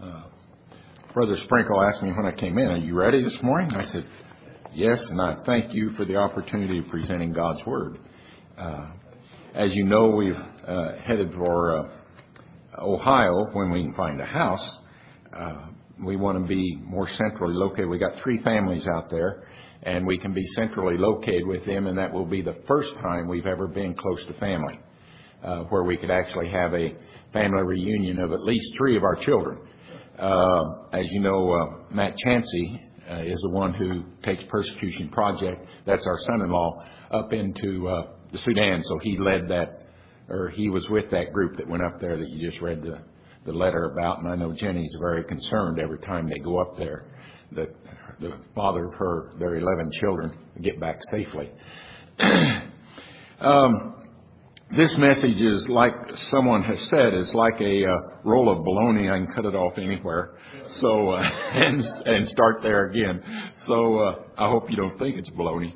Brother Sprinkle asked me when I came in, "Are you ready this morning?" I said, "Yes," and I thank you for the opportunity of presenting God's Word. As you know, we've headed for Ohio when we can find a house. We want to be more centrally located. We got 3 families out there, and we can be centrally located with them, and that will be the first time we've ever been close to family, where we could actually have a family reunion of at least 3 of our children. As you know, Matt Chansey is the one who takes Persecution Project. That's our son-in-law up into the Sudan. So he led that, or he was with that group that went up there that you just read the letter about. And I know Jenny's very concerned every time they go up there that the father of their 11 children get back safely. This message is, like someone has said, is like a roll of bologna. I can cut it off anywhere, so and start there again. So I hope you don't think it's bologna.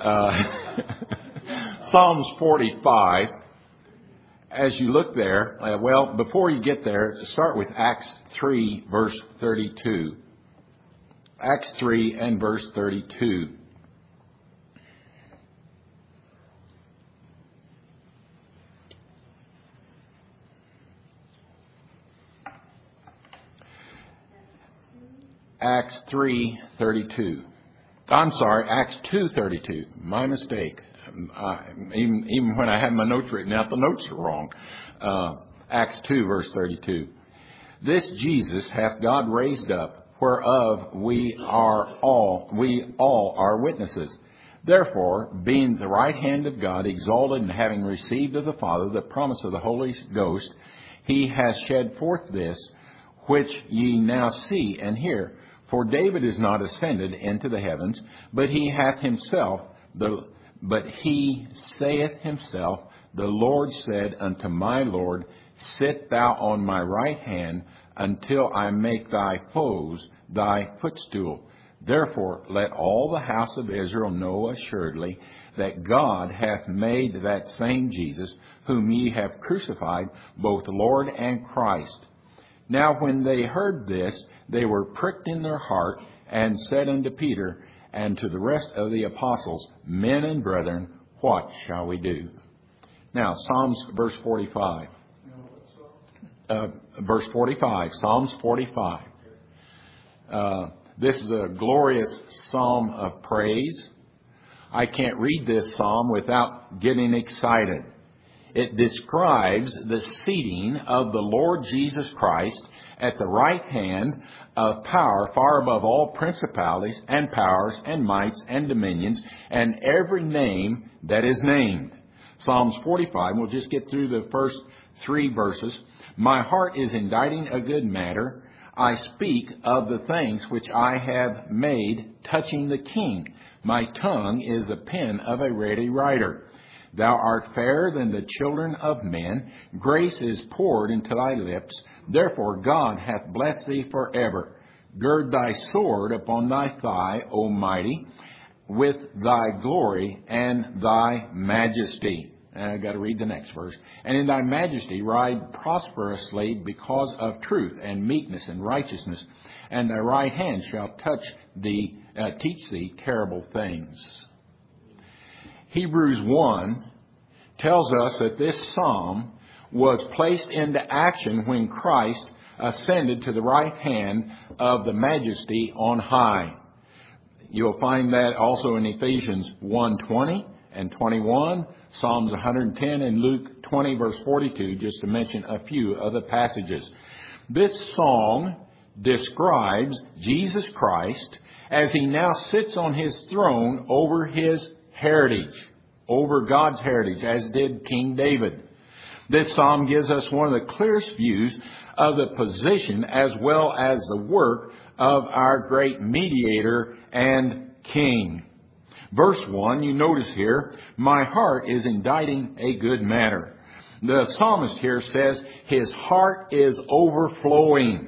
Psalms 45. As you look there, well, before you get there, start with Acts 3, verse 32. Acts 3 and verse 32. Acts 3:32. I'm sorry, Acts 2:32. My mistake. Even when I had my notes written out, the notes are wrong. Acts 2, verse 32. This Jesus hath God raised up, whereof we all are witnesses. Therefore, being the right hand of God exalted, and having received of the Father the promise of the Holy Ghost, he has shed forth this, which ye now see and hear. For David is not ascended into the heavens, but he saith himself, the Lord said unto my Lord, Sit thou on my right hand, until I make thy foes thy footstool. Therefore let all the house of Israel know assuredly that God hath made that same Jesus, whom ye have crucified, both Lord and Christ. Now when they heard this, they were pricked in their heart, and said unto Peter and to the rest of the apostles, Men and brethren, what shall we do? Now, verse 45. Verse 45, Psalms 45. This is a glorious psalm of praise. I can't read this psalm without getting excited. It describes the seating of the Lord Jesus Christ at the right hand of power, far above all principalities and powers and mights and dominions and every name that is named. Psalms 45, we'll just get through the first 3 verses. My heart is inditing a good matter. I speak of the things which I have made touching the King. My tongue is the pen of a ready writer. Thou art fairer than the children of men. Grace is poured into thy lips. Therefore God hath blessed thee forever. Gird thy sword upon thy thigh, O mighty, with thy glory and thy majesty. And I've got to read the next verse. And in thy majesty ride prosperously because of truth and meekness and righteousness. And thy right hand shall teach thee terrible things. Hebrews 1 tells us that this psalm was placed into action when Christ ascended to the right hand of the Majesty on high. You'll find that also in Ephesians 1:20 and 21, Psalms 110, and Luke 20, verse 42, just to mention a few of the passages. This song describes Jesus Christ as he now sits on his throne over his heritage, over God's heritage, as did King David. This psalm gives us one of the clearest views of the position as well as the work of our great mediator and king. Verse 1, you notice here, my heart is inditing a good matter. The psalmist here says his heart is overflowing.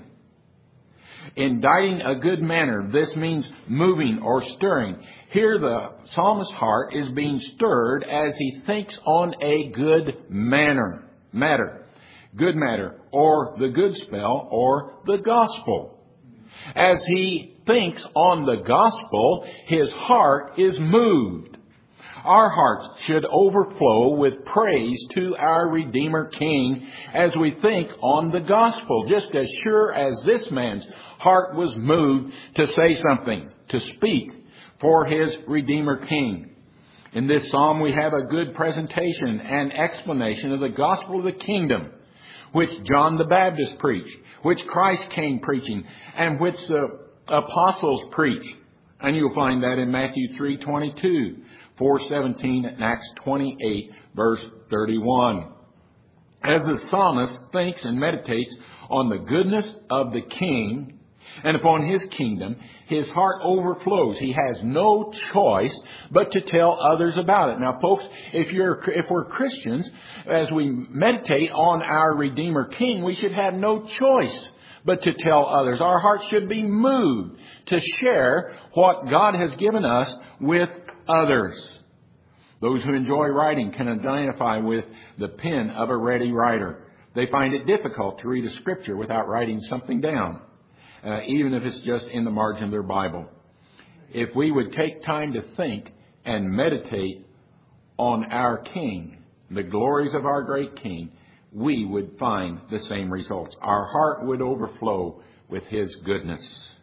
Inditing a good manner. This means moving or stirring. Here the psalmist's heart is being stirred as he thinks on a good matter. good matter, or the good spell, or the gospel. As he thinks on the gospel, his heart is moved. Our hearts should overflow with praise to our Redeemer King as we think on the gospel, just as sure as this man's heart was moved to say something, to speak for his Redeemer King. In this psalm, we have a good presentation and explanation of the gospel of the kingdom, which John the Baptist preached, which Christ came preaching, and which the apostles preached. And you'll find that in Matthew 3:22, 4:17, and Acts 28, verse 31. As the psalmist thinks and meditates on the goodness of the King and upon his kingdom, his heart overflows. He has no choice but to tell others about it. Now, folks, if we're Christians, as we meditate on our Redeemer King, we should have no choice but to tell others. Our hearts should be moved to share what God has given us with others. Those who enjoy writing can identify with the pen of a ready writer. They find it difficult to read a scripture without writing something down, even if it's just in the margin of their Bible. If we would take time to think and meditate on our King, the glories of our great King, we would find the same results. Our heart would overflow with his goodness.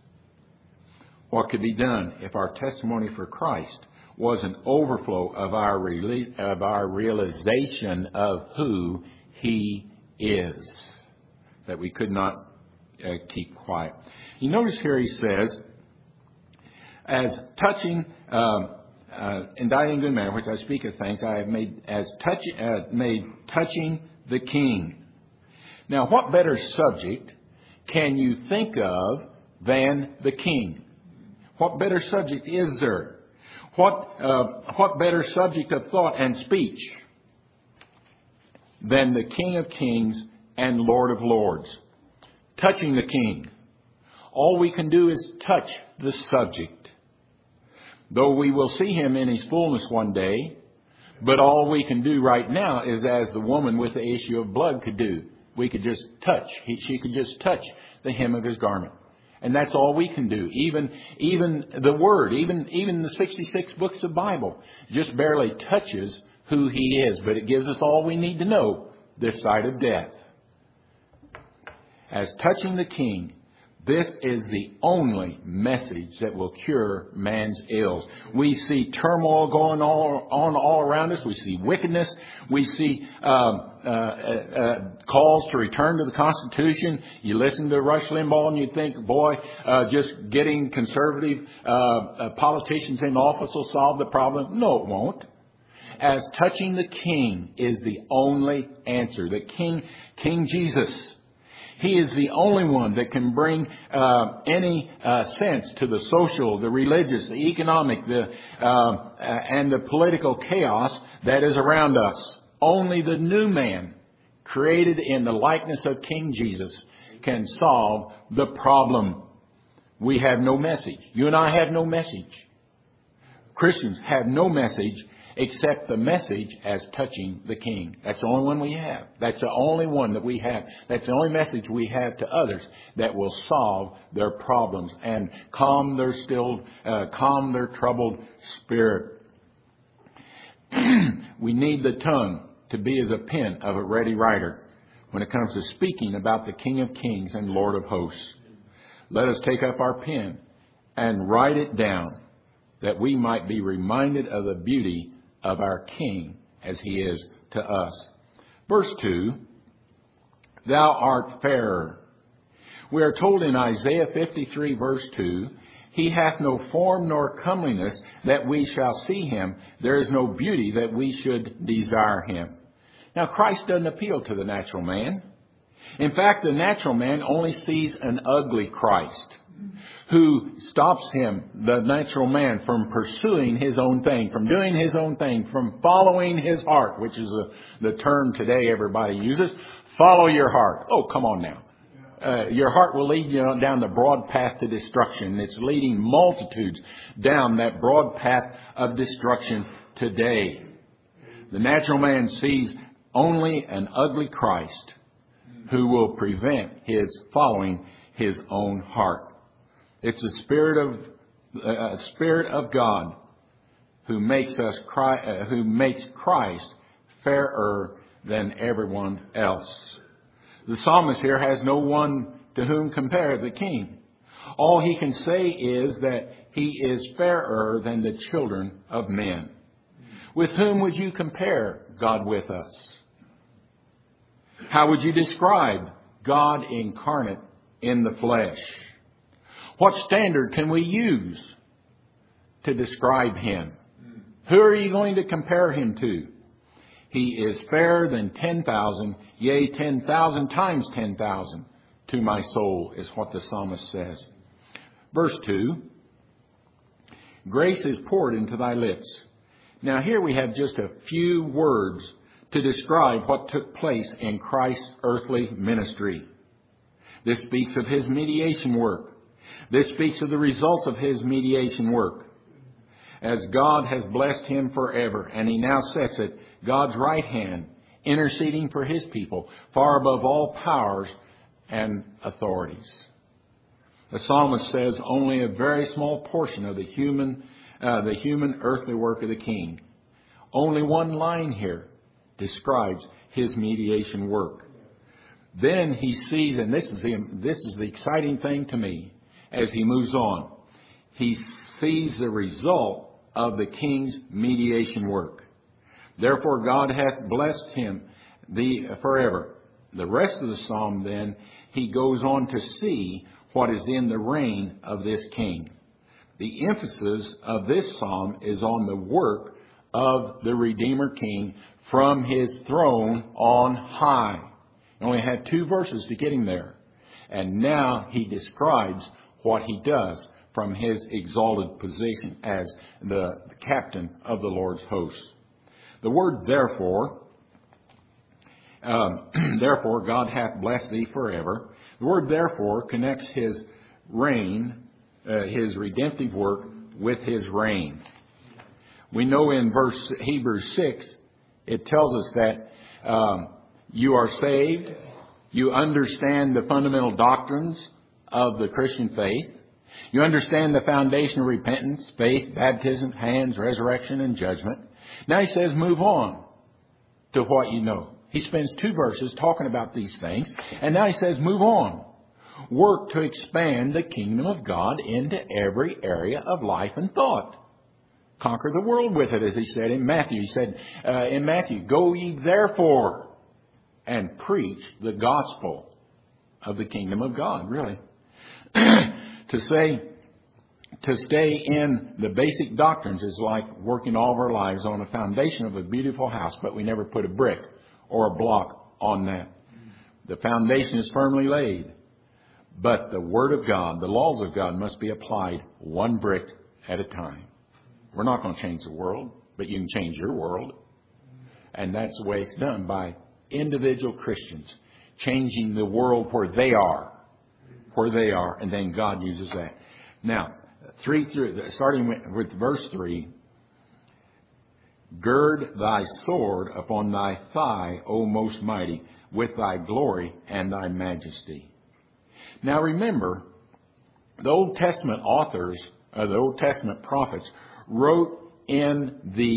What could be done if our testimony for Christ was an overflow of our realization of who he is, that we could not keep quiet? You notice here he says, as touching in thy good manner, which I speak of things, I have made touching the King. Now, what better subject can you think of than the King? What better subject is there? What better subject of thought and speech than the King of Kings and Lord of Lords? Touching the King. All we can do is touch the subject. Though we will see him in his fullness one day, but all we can do right now is as the woman with the issue of blood could do. We could just touch. She could just touch the hem of his garment. And that's all we can do. Even the Word, even the 66 books of Bible just barely touches who he is. But it gives us all we need to know this side of death. As touching the King, this is the only message that will cure man's ills. We see turmoil going on all around us. We see wickedness. We see calls to return to the Constitution. You listen to Rush Limbaugh and you think, boy, just getting conservative politicians in office will solve the problem. No, it won't. As touching the King is the only answer. The King Jesus. He is the only one that can bring any sense to the social, the religious, the economic, and the political chaos that is around us. Only the new man, created in the likeness of King Jesus, can solve the problem. We have no message. You and I have no message. Christians have no message except the message as touching the King. That's the only one we have. That's the only one that we have. That's the only message we have to others that will solve their problems and calm their troubled spirit. We need the tongue to be as a pen of a ready writer when it comes to speaking about the King of Kings and Lord of Hosts. Let us take up our pen and write it down, that we might be reminded of the beauty of our King as he is to us. Verse 2, thou art fairer. We are told in Isaiah 53 verse 2, he hath no form nor comeliness that we shall see him. There is no beauty that we should desire him. Now, Christ doesn't appeal to the natural man. In fact, the natural man only sees an ugly Christ who stops him, the natural man, from pursuing his own thing, from doing his own thing, from following his heart, which is the term today everybody uses. Follow your heart. Oh, come on now. Your heart will lead you down the broad path to destruction. It's leading multitudes down that broad path of destruction today. The natural man sees only an ugly Christ who will prevent his following his own heart. It's the Spirit of God who makes Christ fairer than everyone else. The psalmist here has no one to whom compare the King. All he can say is that he is fairer than the children of men. With whom would you compare God with us? How would you describe God incarnate in the flesh? What standard can we use to describe him? Who are you going to compare him to? He is fairer than 10,000, yea, 10,000 times 10,000 to my soul, is what the psalmist says. Verse 2, grace is poured into thy lips. Now here we have just a few words to describe what took place in Christ's earthly ministry. This speaks of his mediation work. This speaks of the results of his mediation work. As God has blessed him forever, and he now sits at God's right hand, interceding for his people, far above all powers and authorities. The psalmist says only a very small portion of the human earthly work of the King. Only one line here describes his mediation work. Then he sees, and this is the exciting thing to me, as he moves on, he sees the result of the King's mediation work. Therefore God hath blessed him forever. The rest of the psalm then, he goes on to see what is in the reign of this King. The emphasis of this psalm is on the work of the Redeemer King from his throne on high. He only had 2 verses to get him there. And now he describes what he does from his exalted position as the captain of the Lord's hosts. The word therefore, therefore God hath blessed thee forever. The word therefore connects his reign, his redemptive work, with his reign. We know in Hebrews 6, it tells us that you are saved, you understand the fundamental doctrines of the Christian faith, you understand the foundation of repentance, faith, baptism, hands, resurrection, and judgment. Now he says move on to what you know. He spends 2 verses talking about these things, and now he says move on. Work to expand the kingdom of God into every area of life and thought. Conquer the world with it, as he said in Matthew. He said in Matthew, go ye therefore and preach the gospel of the kingdom of God, really. To stay in the basic doctrines is like working all of our lives on a foundation of a beautiful house, but we never put a brick or a block on that. The foundation is firmly laid, but the Word of God, the laws of God, must be applied one brick at a time. We're not going to change the world, but you can change your world. And that's the way it's done, by individual Christians changing the world where they are, and then God uses that. Now, starting with verse 3, gird thy sword upon thy thigh, O most mighty, with thy glory and thy majesty. Now remember, the Old Testament authors, the Old Testament prophets, wrote in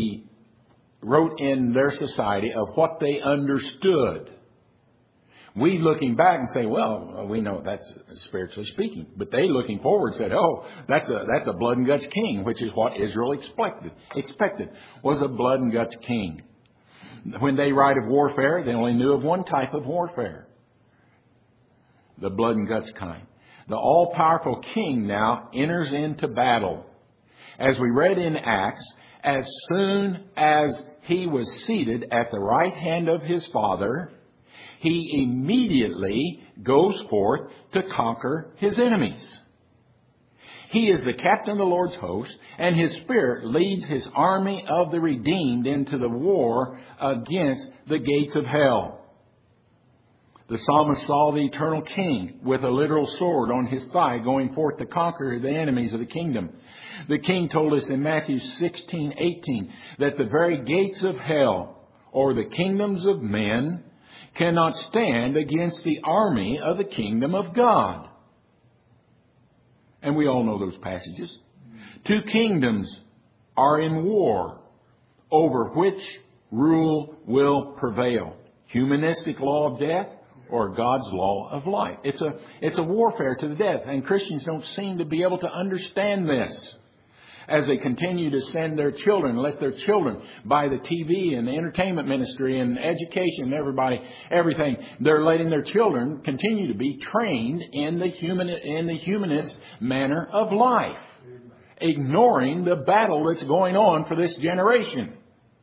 their society of what they understood. We looking back and say, well, we know that's spiritually speaking. But they looking forward said, oh, that's a blood and guts king, which is what Israel expected was a blood and guts king. When they write of warfare, they only knew of one type of warfare, the blood and guts kind. The all-powerful king now enters into battle. As we read in Acts, as soon as he was seated at the right hand of his Father, he immediately goes forth to conquer his enemies. He is the captain of the Lord's host, and his Spirit leads his army of the redeemed into the war against the gates of hell. The psalmist saw the eternal king with a literal sword on his thigh going forth to conquer the enemies of the kingdom. The king told us in Matthew 16:18 that the very gates of hell, or the kingdoms of men, cannot stand against the army of the kingdom of God. And we all know those passages. Two kingdoms are in war, over which rule will prevail. Humanistic law of death or God's law of life. It's a warfare to the death. And Christians don't seem to be able to understand this. As they continue to send their children, let their children buy the TV and the entertainment ministry and education, everything. They're letting their children continue to be trained in the humanist manner of life, ignoring the battle that's going on for this generation.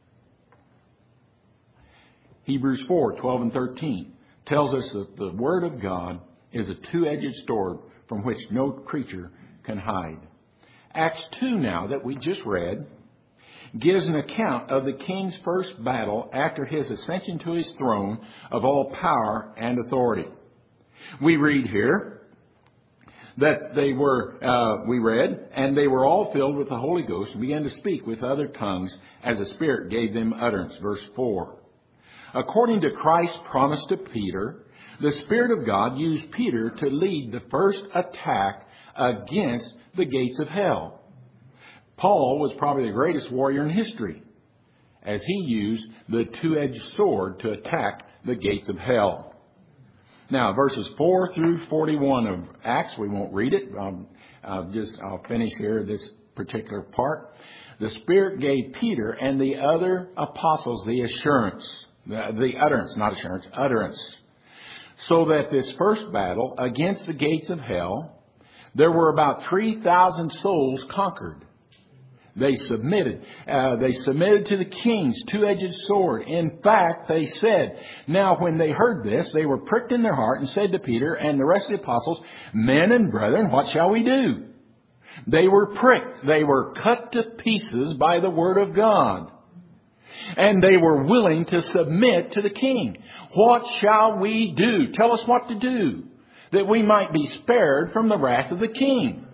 Hebrews 4:12 and 13 tells us that the Word of God is a two-edged sword from which no creature can hide. Acts 2 now, that we just read, gives an account of the king's first battle after his ascension to his throne of all power and authority. We read here that they were all filled with the Holy Ghost and began to speak with other tongues as the Spirit gave them utterance. Verse 4. According to Christ's promise to Peter, the Spirit of God used Peter to lead the first attack against the gates of hell. Paul was probably the greatest warrior in history, as he used the two-edged sword to attack the gates of hell. Now, verses 4 through 41 of Acts, we won't read it. I'll finish here this particular part. The Spirit gave Peter and the other apostles the utterance. So that this first battle against the gates of hell, there were about 3,000 souls conquered. They submitted to the king's two-edged sword. In fact, they said, now when they heard this, they were pricked in their heart and said to Peter and the rest of the apostles, men and brethren, what shall we do? They were pricked. They were cut to pieces by the word of God. And they were willing to submit to the king. What shall we do? Tell us what to do, that we might be spared from the wrath of the king.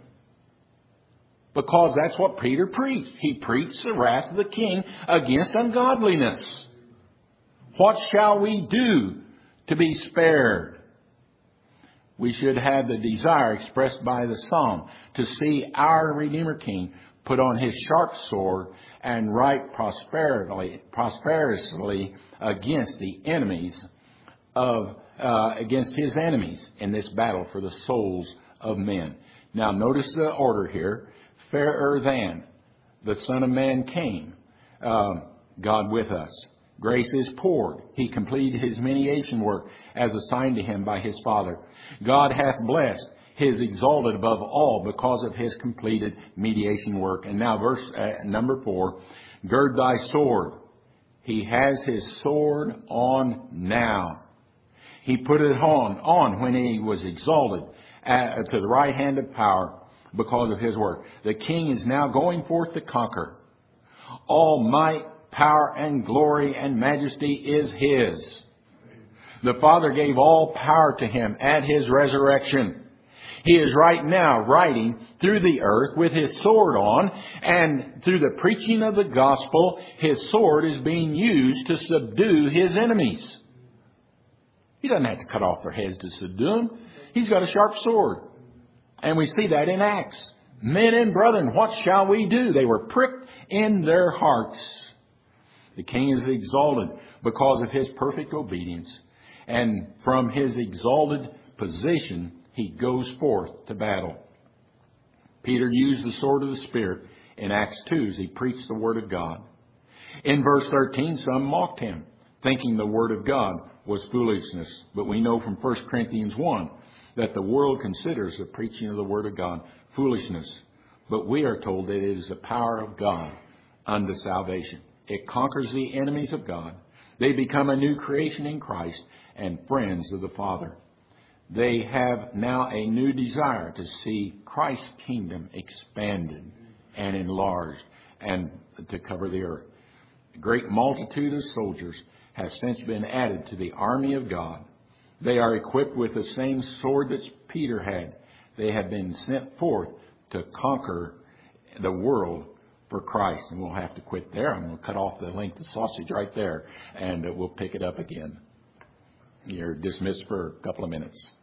Because that's what Peter preached. He preached the wrath of the king against ungodliness. What shall we do to be spared? We should have the desire expressed by the psalm to see our Redeemer King put on his sharp sword and right prosperously against the enemies against his enemies in this battle for the souls of men. Now notice the order here. Fairer than the Son of Man came, God with us. Grace is poured. He completed his mediation work as assigned to him by his Father. God hath blessed his exalted above all because of his completed mediation work. And now verse number 4, gird thy sword. He has his sword on now. He put it on when he was exalted to the right hand of power because of his work. The king is now going forth to conquer. All might, power, and glory and majesty is his. The Father gave all power to him at his resurrection. He is right now riding through the earth with his sword on, and through the preaching of the gospel, his sword is being used to subdue his enemies. He doesn't have to cut off their heads to subdue them. He's got a sharp sword. And we see that in Acts. Men and brethren, what shall we do? They were pricked in their hearts. The king is exalted because of his perfect obedience. And from his exalted position, he goes forth to battle. Peter used the sword of the Spirit in Acts 2 as he preached the Word of God. In verse 13, some mocked him, thinking the Word of God was foolishness. But we know from 1 Corinthians 1 that the world considers the preaching of the Word of God foolishness. But we are told that it is the power of God unto salvation. It conquers the enemies of God. They become a new creation in Christ and friends of the Father. They have now a new desire to see Christ's kingdom expanded and enlarged and to cover the earth. A great multitude of soldiers have since been added to the army of God. They are equipped with the same sword that Peter had. They have been sent forth to conquer the world for Christ. And we'll have to quit there. I'm going to cut off the length of sausage right there, and we'll pick it up again. You're dismissed for a couple of minutes.